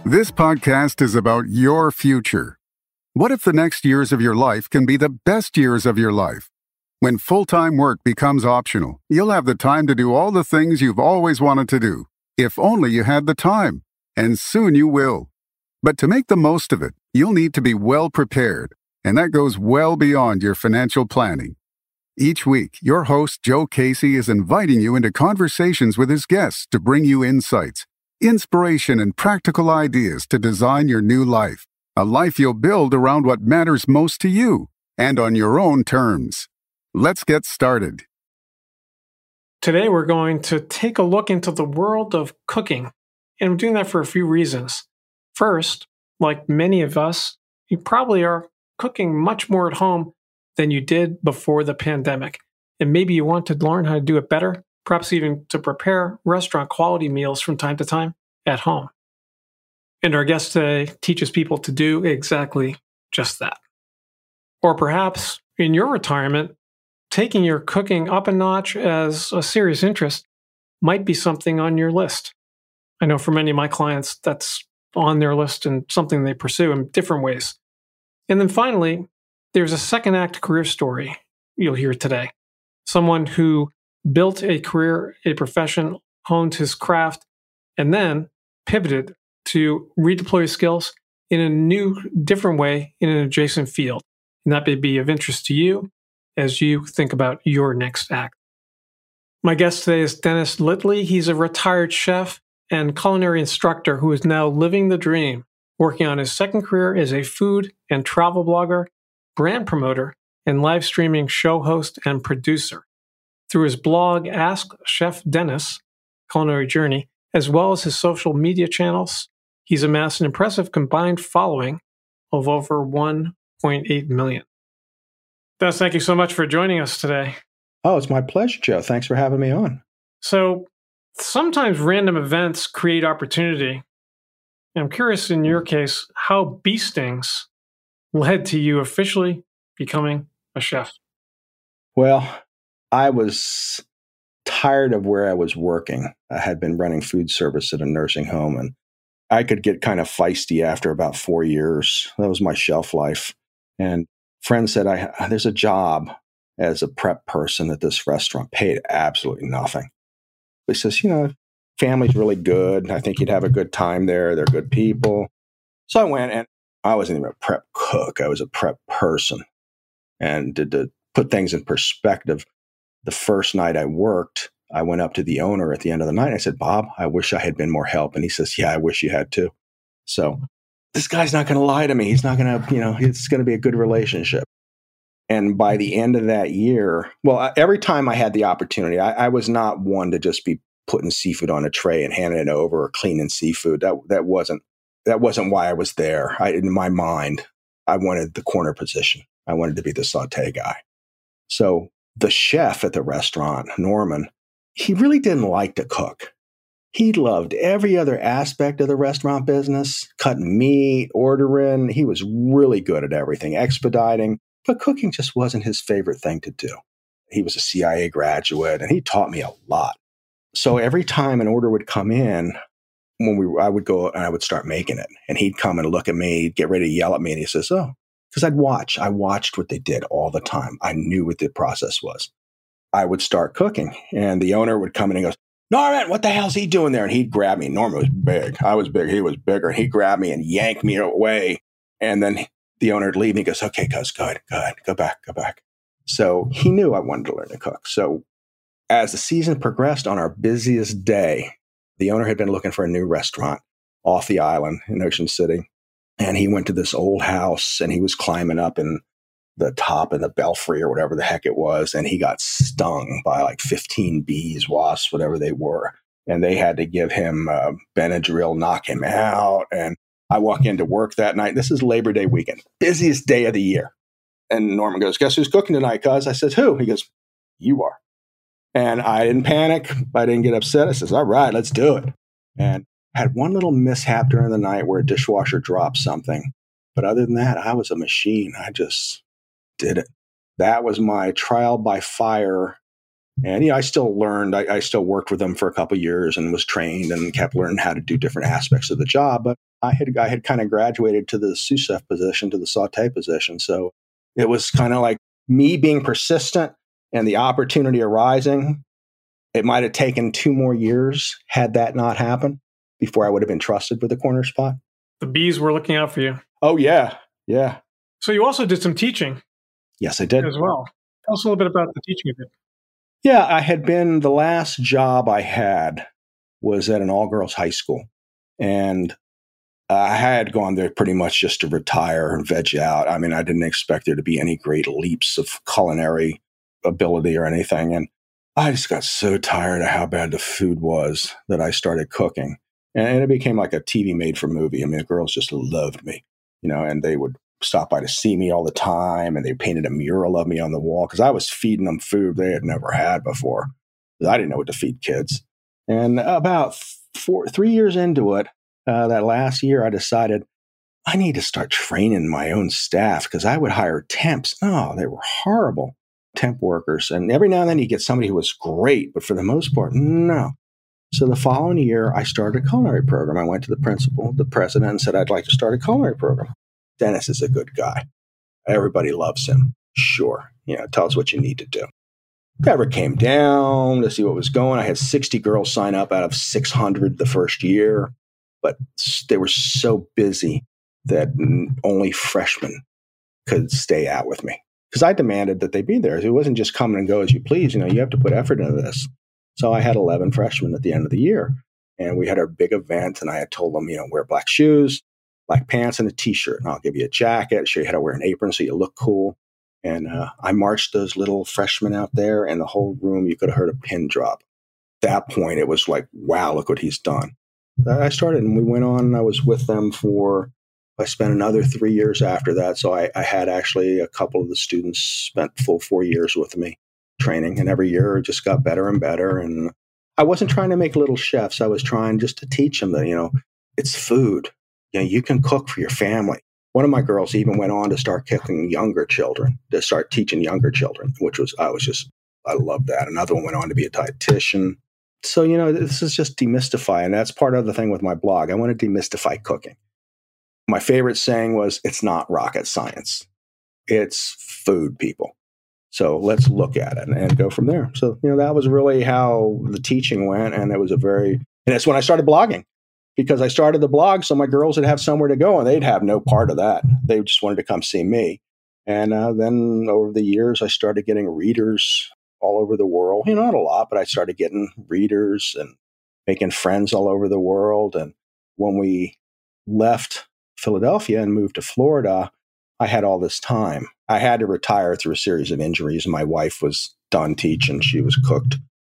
This podcast is about your future. What if the next years of your life can be the best years of your life? When full-time work becomes optional, you'll have the time to do all the things you've always wanted to do, if only you had the time. And soon you will. But to make the most of it, you'll need to be well prepared, and that goes well beyond your financial planning. Each week, your host, Joe Casey, is inviting you into conversations with his guests to bring you insights, inspiration, and practical ideas to design your new life, a life you'll build around what matters most to you and on your own terms. Let's get started. Today, we're going to take a look into the world of cooking, and I'm doing that for a few reasons. First, like many of us, you probably are cooking much more at home than you did before the pandemic, and maybe you want to learn how to do it better, perhaps even to prepare restaurant quality meals from time to time at home. And our guest today teaches people to do exactly just that. Or perhaps in your retirement, taking your cooking up a notch as a serious interest might be something on your list. I know for many of my clients, that's on their list and something they pursue in different ways. And then finally, there's a second act career story you'll hear today. Someone who built a career, a profession, honed his craft, and then pivoted to redeploy his skills in a new, different way in an adjacent field. And that may be of interest to you as you think about your next act. My guest today is Dennis Littley. He's a retired chef and culinary instructor who is now living the dream, working on his second career as a food and travel blogger, brand promoter, and live streaming show host and producer. Through his blog, Ask Chef Dennis, Culinary Journey, as well as his social media channels, he's amassed an impressive combined following of over 1.8 million. Dennis, thank you so much for joining us today. Oh, it's my pleasure, Joe. Thanks for having me on. So sometimes random events create opportunity. I'm curious in your case, how bee stings led to you officially becoming a chef. Well, I was tired of where I was working. I had been running food service at a nursing home, and I could get kind of feisty after about 4 years. That was my shelf life. And friend said, there's a job as a prep person at this restaurant, paid absolutely nothing. He says, family's really good. I think you'd have a good time there. They're good people. So I went, and I wasn't even a prep cook. I was a prep person. And to put things in perspective, the first night I worked, I went up to the owner at the end of the night. And I said, Bob, I wish I had been more help. And he says, yeah, I wish you had too. So this guy's not going to lie to me. He's not going to, it's going to be a good relationship. And by the end of that year, every time I had the opportunity, I was not one to just be putting seafood on a tray and handing it over or cleaning seafood. That wasn't why I was there. In my mind, I wanted the corner position. I wanted to be the sauté guy. So the chef at the restaurant, Norman, he really didn't like to cook. He loved every other aspect of the restaurant business, cutting meat, ordering. He was really good at everything, expediting, but cooking just wasn't his favorite thing to do. He was a CIA graduate, and he taught me a lot. So every time an order would come in, I would go and I would start making it, and he'd come and look at me, get ready to yell at me, and he says, "Oh," because I watched what they did all the time. I knew what the process was. I would start cooking, and the owner would come in and goes, "Norman, what the hell's he doing there?" And he'd grab me. Norman was big. I was big. He was bigger. And he'd grab me and yank me away. And then the owner would leave me. He goes, "Okay, cuz, go ahead. Go back. So he knew I wanted to learn to cook. So as the season progressed, on our busiest day, the owner had been looking for a new restaurant off the island in Ocean City. And he went to this old house, and he was climbing up in the top of the belfry or whatever the heck it was. And he got stung by like 15 bees, wasps, whatever they were. And they had to give him Benadryl, knock him out. And I walk into work that night. This is Labor Day weekend, busiest day of the year. And Norman goes, "Guess who's cooking tonight, cuz?" I says, "Who?" He goes, "You are." And I didn't panic. I didn't get upset. I says, "All right, let's do it." And I had one little mishap during the night where a dishwasher dropped something. But other than that, I was a machine. I just did it. That was my trial by fire. And, I still learned. I still worked with them for a couple of years and was trained and kept learning how to do different aspects of the job. But I had kind of graduated to the sous chef position, to the sauté position. So it was kind of like me being persistent and the opportunity arising. It might have taken 2 more years had that not happened before I would have been trusted with the corner spot. The bees were looking out for you. Oh, yeah. Yeah. So you also did some teaching. Yes, I did. As well. Tell us a little bit about the teaching you did. Yeah, the last job I had was at an all-girls high school. And I had gone there pretty much just to retire and veg out. I mean, I didn't expect there to be any great leaps of culinary ability or anything. And I just got so tired of how bad the food was that I started cooking. And it became like a TV made for movie. I mean, the girls just loved me, and they would stop by to see me all the time. And they painted a mural of me on the wall because I was feeding them food they had never had before. I didn't know what to feed kids. And about 3 years into it, that last year, I decided I need to start training my own staff because I would hire temps. No, they were horrible temp workers. And every now and then you get somebody who was great, but for the most part, no. So the following year, I started a culinary program. I went to the president, and said, I'd like to start a culinary program. Dennis is a good guy. Everybody loves him. Sure. Tell us what you need to do. Never came down to see what was going. I had 60 girls sign up out of 600 the first year, but they were so busy that only freshmen could stay out with me because I demanded that they be there. It wasn't just come and go as you please. You have to put effort into this. So I had 11 freshmen at the end of the year, and we had our big event, and I had told them, wear black shoes, black pants, and a T-shirt, and I'll give you a jacket, show you how to wear an apron so you look cool. And I marched those little freshmen out there, and the whole room, you could have heard a pin drop. At that point, it was like, wow, look what he's done. I started, and we went on, and I was with them I spent another 3 years after that. So I had actually a couple of the students spent full 4 years with me training, and every year it just got better and better. And I wasn't trying to make little chefs. I was trying just to teach them that, it's food. You can cook for your family. One of my girls even went on to start cooking younger children, to start teaching younger children, I love that. Another one went on to be a dietitian. So, this is just demystify. And that's part of the thing with my blog. I want to demystify cooking. My favorite saying was, it's not rocket science. It's food, people. So let's look at it and go from there. So, that was really how the teaching went. And it's when I started blogging, because I started the blog so my girls would have somewhere to go, and they'd have no part of that. They just wanted to come see me. And then over the years, I started getting readers all over the world. Not a lot, but I started getting readers and making friends all over the world. And when we left Philadelphia and moved to Florida, I had all this time. I had to retire through a series of injuries. My wife was done teaching. She was cooked.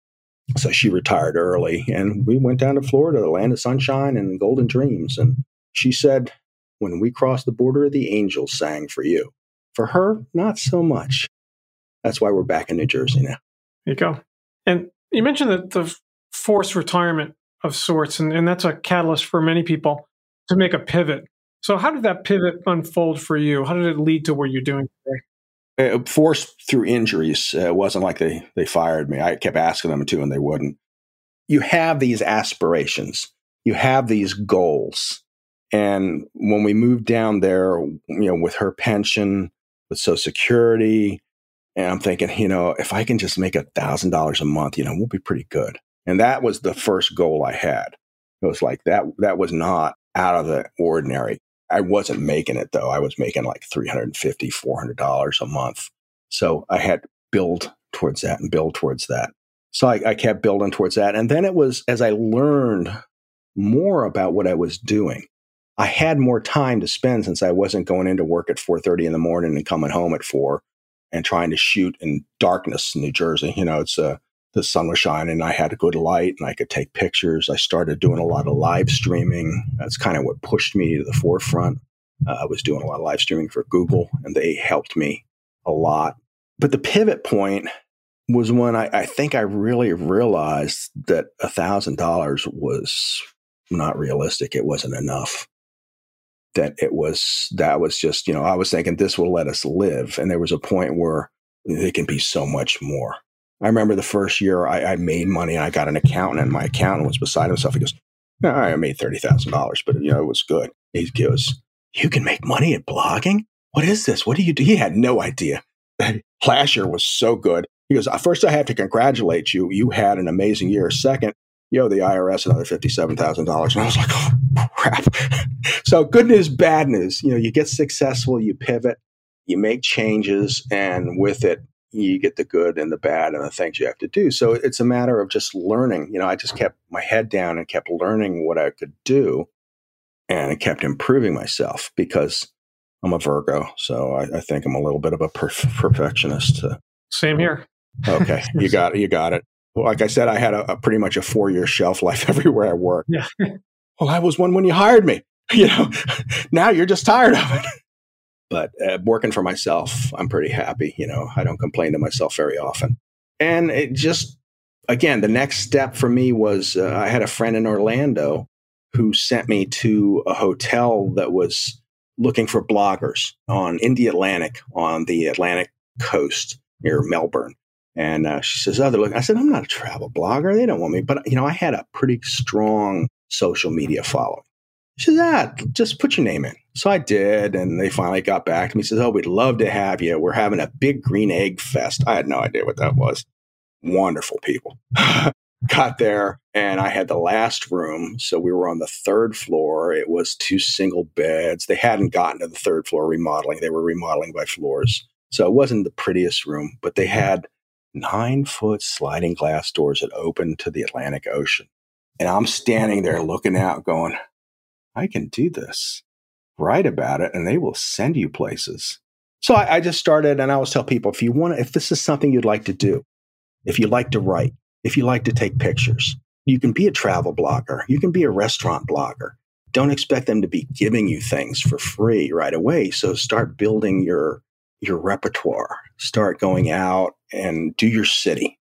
So she retired early, and we went down to Florida, the land of sunshine and golden dreams. And she said, when we crossed the border, the angels sang for you. For her, not so much. That's why we're back in New Jersey now. There you go. And you mentioned that the forced retirement of sorts, and that's a catalyst for many people to make a pivot. So how did that pivot unfold for you? How did it lead to what you're doing today? Forced through injuries. It wasn't like they fired me. I kept asking them to, and they wouldn't. You have these aspirations. You have these goals. And when we moved down there, with her pension, with Social Security, and I'm thinking, if I can just make $1,000 a month, we'll be pretty good. And that was the first goal I had. It was like that was not out of the ordinary. I wasn't making it, though. I was making like $350, $400 a month. So I had to build towards that and build towards that. So I kept building towards that. And then it was, as I learned more about what I was doing, I had more time to spend, since I wasn't going into work at 4:30 in the morning and coming home at 4 and trying to shoot in darkness in New Jersey. It's the sun was shining, and I had a good light, and I could take pictures. I started doing a lot of live streaming. That's kind of what pushed me to the forefront. I was doing a lot of live streaming for Google, and they helped me a lot. But the pivot point was when I think I really realized that $1,000 was not realistic. It wasn't enough. That was just, I was thinking this will let us live. And there was a point where it can be so much more. I remember the first year I made money, and I got an accountant, and my accountant was beside himself. He goes, I made $30,000, but it was good. He goes, "You can make money at blogging? What is this? What do you do?" He had no idea. Last year was so good. He goes, "First, I have to congratulate you. You had an amazing year. Second, you owe the IRS another $57,000. And I was like, "Oh, crap." So good news, bad news. You get successful, you pivot, you make changes, and with it, you get the good and the bad and the things you have to do. So it's a matter of just learning. I just kept my head down and kept learning what I could do, and I kept improving myself because I'm a Virgo. So I think I'm a little bit of a perfectionist. Same here. Okay. You got it. Well, like I said, I had a pretty much a 4-year shelf life everywhere I worked. Yeah. Well, I was one when you hired me. Now you're just tired of it. But working for myself, I'm pretty happy. I don't complain to myself very often. And it just, again, the next step for me was I had a friend in Orlando who sent me to a hotel that was looking for bloggers in the Atlantic coast near Melbourne. And she says, "Oh, they're looking." I said, "I'm not a travel blogger. They don't want me." But, I had a pretty strong social media following. She said, "Just put your name in." So I did, and they finally got back to me. He says, "Oh, we'd love to have you. We're having a big green egg fest." I had no idea what that was. Wonderful people. Got there, and I had the last room. So we were on the 3rd floor. It was 2 single beds. They hadn't gotten to the 3rd floor remodeling. They were remodeling by floors. So it wasn't the prettiest room, but they had 9-foot sliding glass doors that opened to the Atlantic Ocean. And I'm standing there looking out going, I can do this. Write about it, and they will send you places. So I just started, and I always tell people, if this is something you'd like to do, if you like to write, if you like to take pictures, you can be a travel blogger. You can be a restaurant blogger. Don't expect them to be giving you things for free right away. So start building your repertoire. Start going out and do your city.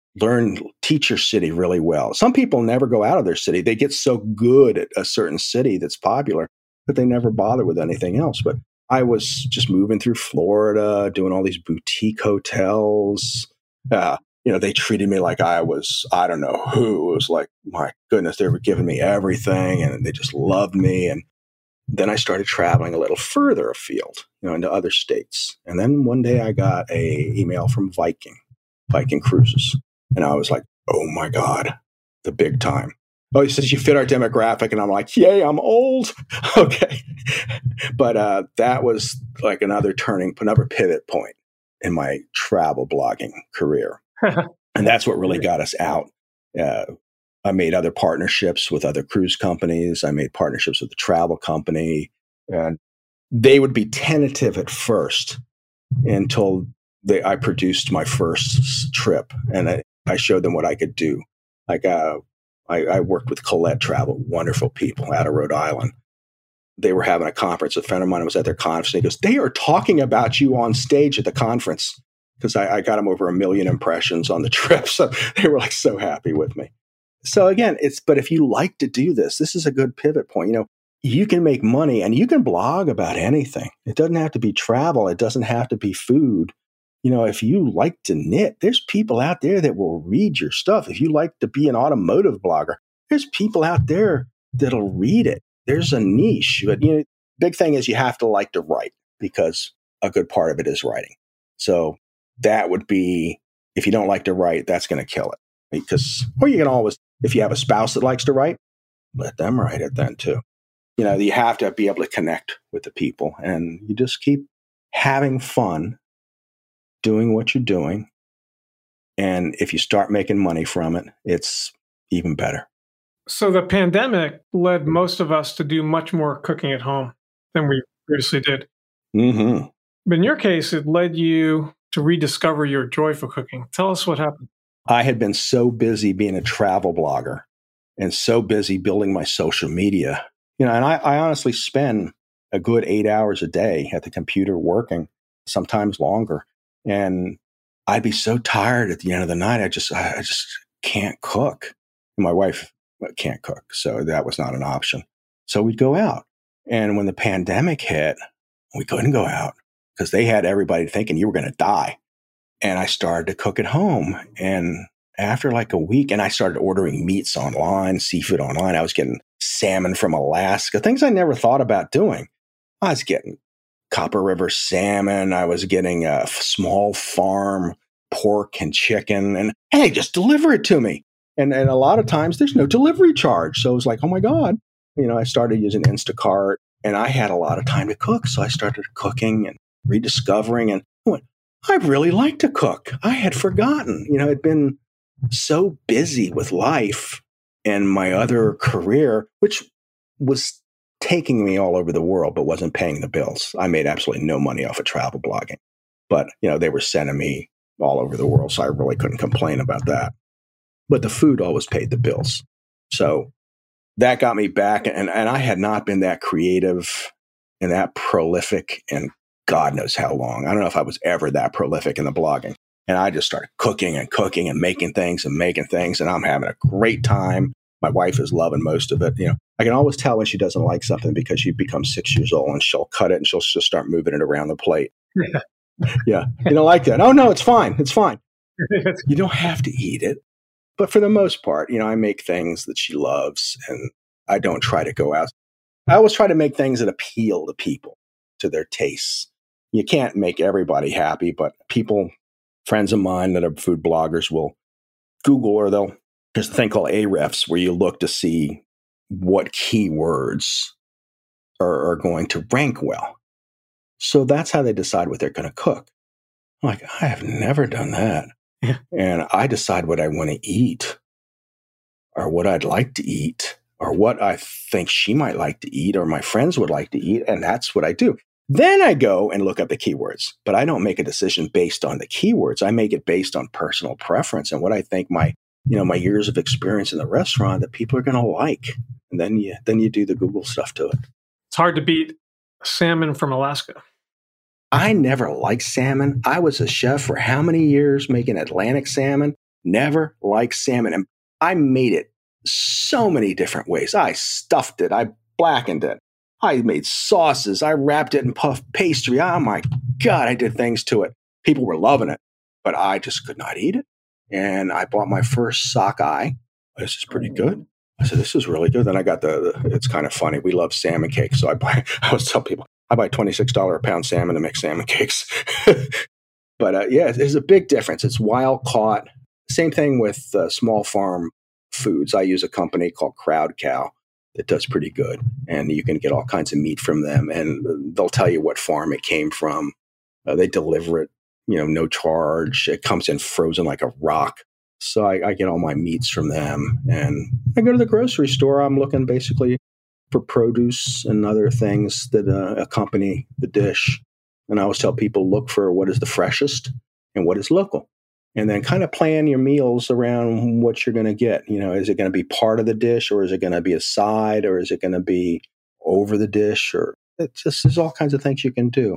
Teach your city really well. Some people never go out of their city. They get so good at a certain city that's popular that they never bother with anything else. But I was just moving through Florida, doing all these boutique hotels. They treated me like I was, I don't know who. It was like, my goodness, they were giving me everything, and they just loved me. And then I started traveling a little further afield, into other states. And then one day I got an email from Viking Cruises. And I was like, oh my God, the big time. Oh, he says, you fit our demographic. And I'm like, yay, I'm old. Okay. But that was like another pivot point in my travel blogging career. And that's what really got us out. I made other partnerships with other cruise companies. I made partnerships with the travel company. And they would be tentative at first until I produced my first trip. And I showed them what I could do. Like I worked with Colette Travel, wonderful people out of Rhode Island. They were having a conference. A friend of mine was at their conference. And he goes, "They are talking about you on stage at the conference." Because I got them over 1 million impressions on the trip. So they were like so happy with me. So again, but if you like to do this is a good pivot point. You can make money and you can blog about anything. It doesn't have to be travel. It doesn't have to be food. If you like to knit, there's people out there that will read your stuff. If you like to be an automotive blogger, there's people out there that'll read it. There's a niche. But big thing is you have to like to write, because a good part of it is writing. So that would be, if you don't like to write, that's going to kill it. Or you can always, if you have a spouse that likes to write, let them write it then too. You have to be able to connect with the people, and you just keep having fun doing what you're doing. And if you start making money from it, it's even better. So the pandemic led most of us to do much more cooking at home than we previously did. Mm-hmm. But in your case, it led you to rediscover your joy for cooking. Tell us what happened. I had been so busy being a travel blogger and so busy building my social media, and I honestly spend a good 8 hours a day at the computer working, sometimes longer. And I'd be so tired at the end of the night. I just can't cook. And my wife can't cook. So that was not an option. So we'd go out. And when the pandemic hit, we couldn't go out because they had everybody thinking you were going to die. And I started to cook at home. And after like a week, and I started ordering meats online, seafood online. I was getting salmon from Alaska, things I never thought about doing. I was getting Copper River salmon. I was getting a small farm pork and chicken, and hey, just deliver it to me. And a lot of times there's no delivery charge. So it was like, oh my God. I started using Instacart, and I had a lot of time to cook. So I started cooking and rediscovering, and I went, I really like to cook. I had forgotten, I'd been so busy with life and my other career, which was taking me all over the world, but wasn't paying the bills. I made absolutely no money off of travel blogging, but they were sending me all over the world. So I really couldn't complain about that. But the food always paid the bills. So that got me back. And I had not been that creative and that prolific in God knows how long. I don't know if I was ever that prolific in the blogging. And I just started cooking and making things. And I'm having a great time. My wife is loving most of it. I can always tell when she doesn't like something because she becomes 6 years old and she'll cut it and she'll just start moving it around the plate. Yeah. You don't like that? Oh, no, it's fine. It's fine. You don't have to eat it. But for the most part, I make things that she loves, and I don't try to go out. I always try to make things that appeal to people, to their tastes. You can't make everybody happy, but friends of mine that are food bloggers will Google, or there's a thing called Ahrefs where you look to see what keywords are going to rank well. So that's how they decide what they're going to cook. I'm like, I have never done that. Yeah. And I decide what I want to eat, or what I'd like to eat, or what I think she might like to eat, or my friends would like to eat. And that's what I do. Then I go and look up the keywords, but I don't make a decision based on the keywords. I make it based on personal preference and what I think my years of experience in the restaurant that people are going to like. And then you do the Google stuff to it. It's hard to beat salmon from Alaska. I never liked salmon. I was a chef for how many years making Atlantic salmon? Never liked salmon. And I made it so many different ways. I stuffed it. I blackened it. I made sauces. I wrapped it in puff pastry. Oh my God, I did things to it. People were loving it, but I just could not eat it. And I bought my first sockeye. This is pretty good. I said, this is really good. Then I got it's kind of funny. We love salmon cakes. So I always tell people, I buy $26 a pound salmon to make salmon cakes. But yeah, there's a big difference. It's wild caught. Same thing with small farm foods. I use a company called Crowd Cow that does pretty good. And you can get all kinds of meat from them. And they'll tell you what farm it came from. They deliver it, no charge. It comes in frozen like a rock. So I get all my meats from them. And I go to the grocery store. I'm looking basically for produce and other things that accompany the dish. And I always tell people, look for what is the freshest and what is local. And then kind of plan your meals around what you're going to get. Is it going to be part of the dish, or is it going to be a side, or is it going to be over the dish? Or there's all kinds of things you can do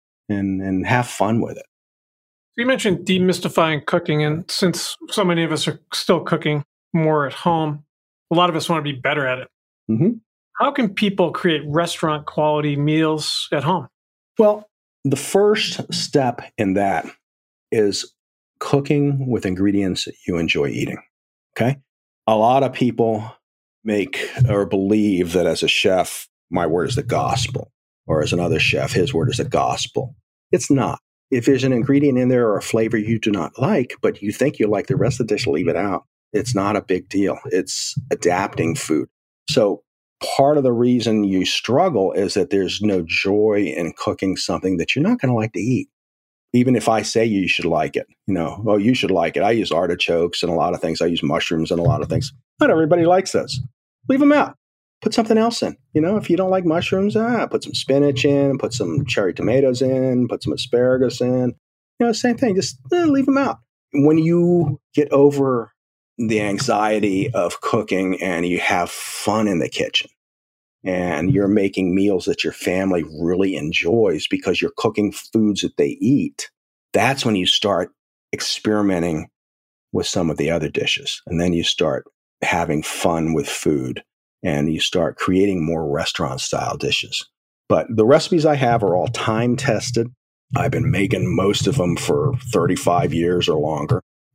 and have fun with it. You mentioned demystifying cooking. And since so many of us are still cooking more at home, a lot of us want to be better at it. Mm-hmm. How can people create restaurant quality meals at home? Well, the first step in that is cooking with ingredients that you enjoy eating. Okay. A lot of people make or believe that as a chef, my word is the gospel, or as another chef, his word is the gospel. It's not. If there's an ingredient in there or a flavor you do not like, but you think you like the rest of the dish, leave it out. It's not a big deal. It's adapting food. So part of the reason you struggle is that there's no joy in cooking something that you're not going to like to eat. Even if I say you should like it, you should like it. I use artichokes and a lot of things. I use mushrooms and a lot of things. Not everybody likes those. Leave them out. Put something else in. If you don't like mushrooms, put some spinach in, put some cherry tomatoes in, put some asparagus in. Same thing. Just leave them out. When you get over the anxiety of cooking and you have fun in the kitchen and you're making meals that your family really enjoys because you're cooking foods that they eat, that's when you start experimenting with some of the other dishes. And then you start having fun with food and you start creating more restaurant style dishes. But the recipes I have are all time tested. I've been making most of them for 35 years or longer.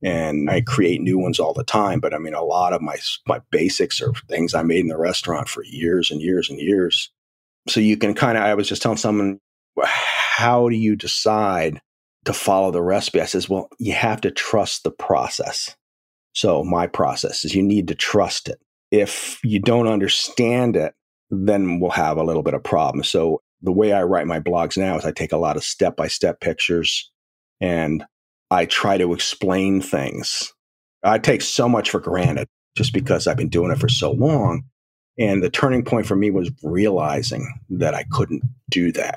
And I create new ones all the time. But I mean, a lot of my basics are things I made in the restaurant for years and years and years. So you can I was just telling someone, how do you decide to follow the recipe? I says, well, you have to trust the process. So my process is you need to trust it. If you don't understand it, then we'll have a little bit of problem. So the way I write my blogs now is I take a lot of step-by-step pictures and I try to explain things. I take so much for granted just because I've been doing it for so long. And the turning point for me was realizing that I couldn't do that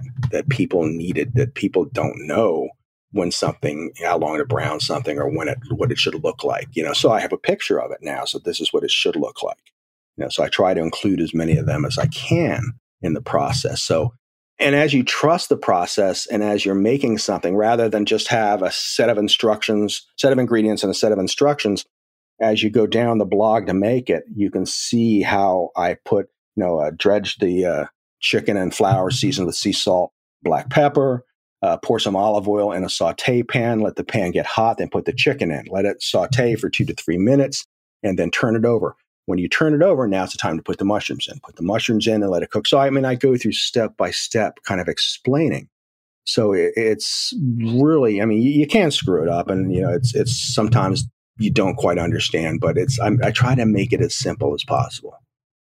people don't know when something, how long to brown something or what it should look like. So I have a picture of it now. So this is what it should look like. So I try to include as many of them as I can in the process. So, and as you trust the process and as you're making something, rather than just have a set of ingredients and a set of instructions, as you go down the blog to make it, you can see how I put, dredge the chicken and flour seasoned with sea salt, black pepper, pour some olive oil in a saute pan, let the pan get hot, then put the chicken in, let it saute for 2 to 3 minutes, and then turn it over. When you turn it over, now it's the time to put the mushrooms in. Put the mushrooms in and let it cook. So, I go through step by step kind of explaining. So it's really, you can screw it up and, it's sometimes you don't quite understand, but I try to make it as simple as possible.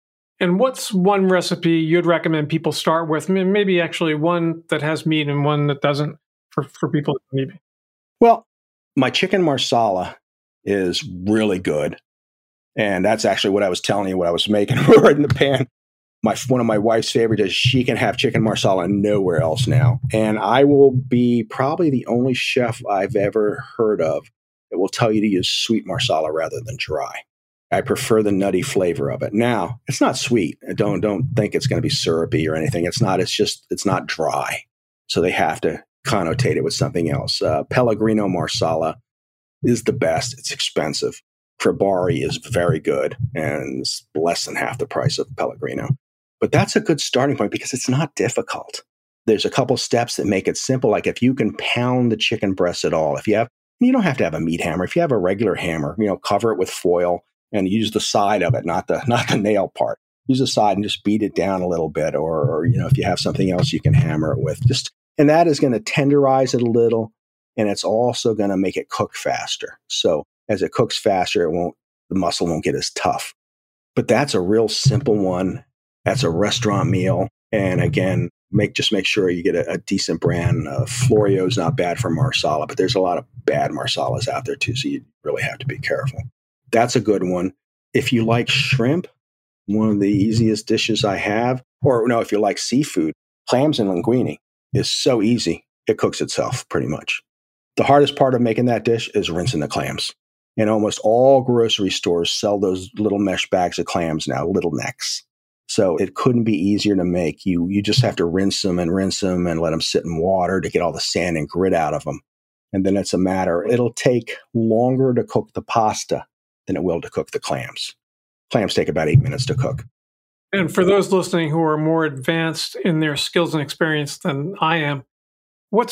And what's one recipe you'd recommend people start with? Maybe actually one that has meat and one that doesn't for people that need meat. Well, my chicken marsala is really good. And that's actually what I was telling you, what I was making right in the pan. One of my wife's favorite is she can have chicken marsala nowhere else now. And I will be probably the only chef I've ever heard of that will tell you to use sweet marsala rather than dry. I prefer the nutty flavor of it. Now, it's not sweet. Don't think it's going to be syrupy or anything. It's not. It's not dry. So they have to connotate it with something else. Pellegrino marsala is the best. It's expensive. Tribari is very good and it's less than half the price of Pellegrino. But that's a good starting point because it's not difficult. There's a couple steps that make it simple. Like if you can pound the chicken breast at all, you don't have to have a meat hammer. If you have a regular hammer, cover it with foil and use the side of it, not the nail part. Use the side and just beat it down a little bit. Or if you have something else you can hammer it with. And that is going to tenderize it a little. And it's also going to make it cook faster. So as it cooks faster, the muscle won't get as tough. But that's a real simple one. That's a restaurant meal. And again, make sure you get a decent brand. Florio is not bad for marsala, but there's a lot of bad marsalas out there too. So you really have to be careful. That's a good one. If you like shrimp, one of the easiest dishes I have, if you like seafood, clams and linguine is so easy. It cooks itself pretty much. The hardest part of making that dish is rinsing the clams. And almost all grocery stores sell those little mesh bags of clams now, little necks. So it couldn't be easier to make. You just have to rinse them and let them sit in water to get all the sand and grit out of them. And then it'll take longer to cook the pasta than it will to cook the clams. Clams take about 8 minutes to cook. And for those listening who are more advanced in their skills and experience than I am, what's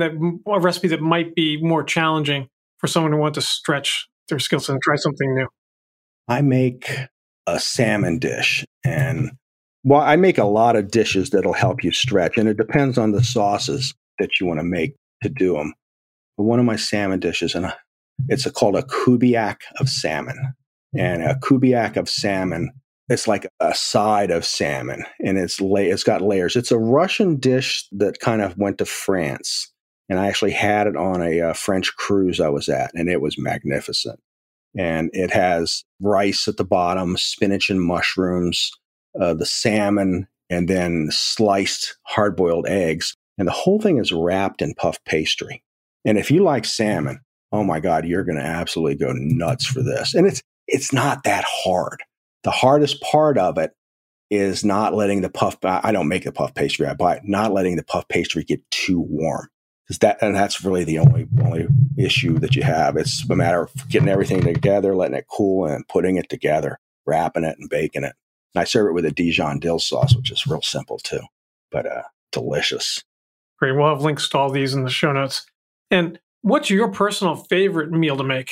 a recipe that might be more challenging for someone who wants to stretch their skills and try something new? I make a salmon dish. And I make a lot of dishes that'll help you stretch. And it depends on the sauces that you want to make to do them. But one of my salmon dishes, and it's called a kubiak of salmon. And a kubiak of salmon, it's like a side of salmon. And it's got layers. It's a Russian dish that kind of went to France. And I actually had it on a French cruise I was at, and it was magnificent. And it has rice at the bottom, spinach and mushrooms, the salmon, and then sliced hard-boiled eggs. And the whole thing is wrapped in puff pastry. And if you like salmon, oh my God, you're going to absolutely go nuts for this. And it's not that hard. The hardest part of it is not letting I don't make the puff pastry, I buy it, not letting the puff pastry get too warm. That's really the only issue that you have. It's a matter of getting everything together, letting it cool, and putting it together, wrapping it and baking it. And I serve it with a Dijon dill sauce, which is real simple too, but delicious. Great. We'll have links to all these in the show notes. And what's your personal favorite meal to make?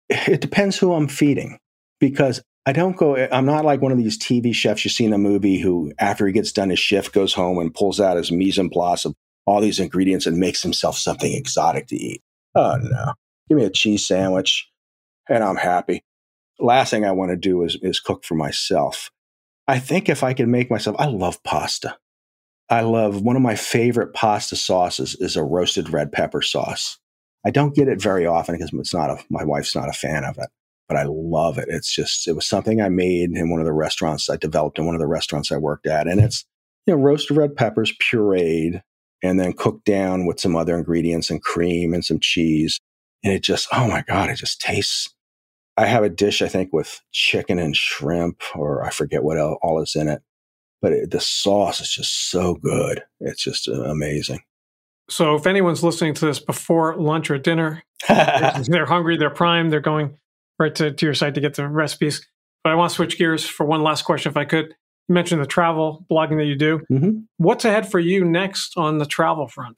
It depends who I'm feeding, because I'm not like one of these TV chefs you see in a movie who, after he gets done his shift, goes home and pulls out his mise en place of all these ingredients and makes himself something exotic to eat. Oh, no. Give me a cheese sandwich and I'm happy. Last thing I want to do is cook for myself. I think if I can make myself, I love pasta. One of my favorite pasta sauces is a roasted red pepper sauce. I don't get it very often because my wife's not a fan of it, but I love it. It was something I made in one of the restaurants I developed in one of the restaurants I worked at. And it's, roasted red peppers pureed and then cooked down with some other ingredients and cream and some cheese. And it just, oh my God, it just tastes. I have a dish, I think, with chicken and shrimp, or I forget what all is in it. But the sauce is just so good. It's just amazing. So if anyone's listening to this before lunch or dinner, they're hungry, they're primed, they're going right to your site to get the recipes. But I want to switch gears for one last question, if I could. You mentioned the travel blogging that you do. Mm-hmm. What's ahead for you next on the travel front?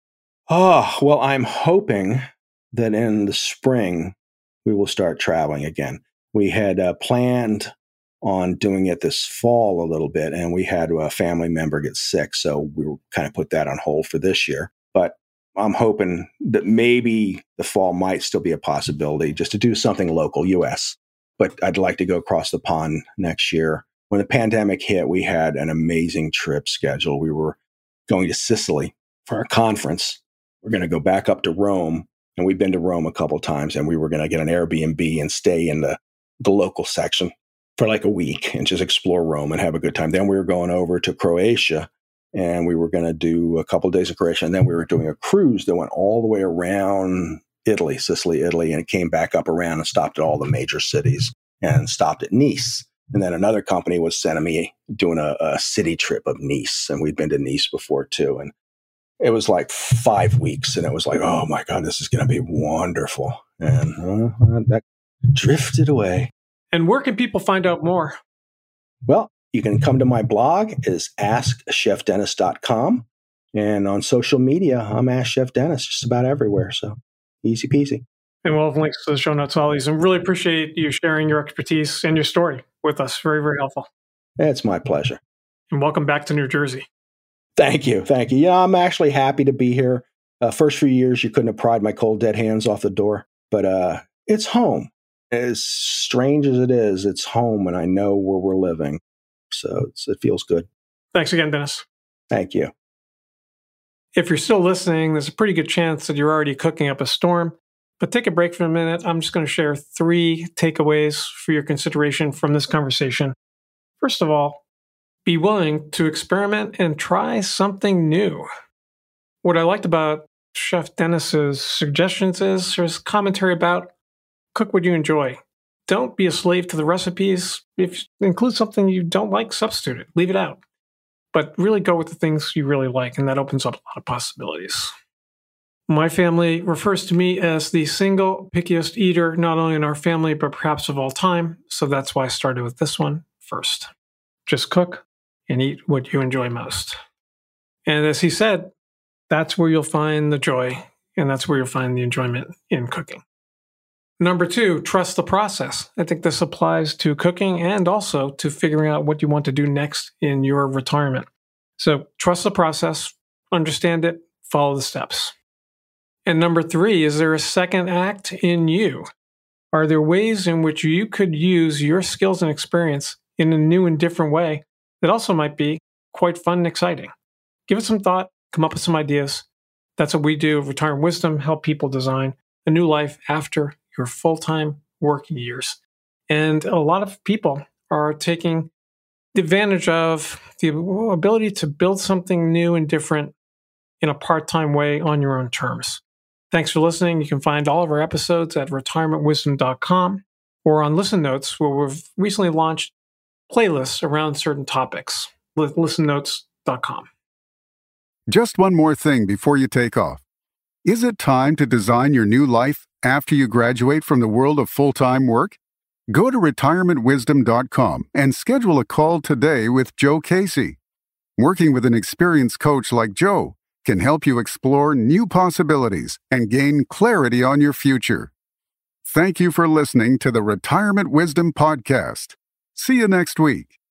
Oh, well, I'm hoping that in the spring, we will start traveling again. We had planned on doing it this fall a little bit, and we had a family member get sick, so we kind of put that on hold for this year. But I'm hoping that maybe the fall might still be a possibility just to do something local, U.S. But I'd like to go across the pond next year. When the pandemic hit, we had an amazing trip scheduled. We were going to Sicily for our conference. We're going to go back up to Rome, and we've been to Rome a couple times, and we were going to get an Airbnb and stay in the local section for like a week and just explore Rome and have a good time. Then we were going over to Croatia, and we were going to do a couple of days of Croatia, and then we were doing a cruise that went all the way around Italy, Sicily, Italy, and it came back up around and stopped at all the major cities and stopped at Nice. And then another company was sending me doing a city trip of Nice, and we'd been to Nice before too. And it was like 5 weeks, and it was like, oh my God, this is going to be wonderful. And that drifted away. And where can people find out more? Well, you can come to my blog, is AskChefDennis.com. And on social media, I'm Ask Chef Dennis, just about everywhere. So easy peasy. And we'll have links to the show notes, all these. And really appreciate you sharing your expertise and your story with us. Very, very helpful. It's my pleasure. And welcome back to New Jersey. Thank you. Thank you. Yeah, I'm actually happy to be here. First few years, you couldn't have pried my cold, dead hands off the door. But it's home. As strange as it is, it's home, and I know where we're living. So it feels good. Thanks again, Dennis. Thank you. If you're still listening, there's a pretty good chance that you're already cooking up a storm. But take a break for a minute. I'm just going to share 3 takeaways for your consideration from this conversation. First of all, be willing to experiment and try something new. What I liked about Chef Dennis's suggestions is there's commentary about cook what you enjoy. Don't be a slave to the recipes. If you include something you don't like, substitute it. Leave it out. But really go with the things you really like, and that opens up a lot of possibilities. My family refers to me as the single pickiest eater, not only in our family, but perhaps of all time. So that's why I started with this one first. Just cook and eat what you enjoy most. And as he said, that's where you'll find the joy, and that's where you'll find the enjoyment in cooking. Number 2, trust the process. I think this applies to cooking and also to figuring out what you want to do next in your retirement. So trust the process, understand it, follow the steps. And number 3, is there a second act in you? Are there ways in which you could use your skills and experience in a new and different way that also might be quite fun and exciting? Give it some thought, come up with some ideas. That's what we do at Retirement Wisdom, help people design a new life after your full-time working years. And a lot of people are taking advantage of the ability to build something new and different in a part-time way on your own terms. Thanks for listening. You can find all of our episodes at retirementwisdom.com or on Listen Notes, where we've recently launched playlists around certain topics. ListenNotes.com. Just one more thing before you take off. Is it time to design your new life after you graduate from the world of full-time work? Go to retirementwisdom.com and schedule a call today with Joe Casey. Working with an experienced coach like Joe can help you explore new possibilities and gain clarity on your future. thank you for listening to the Retirement Wisdom Podcast. See you next week.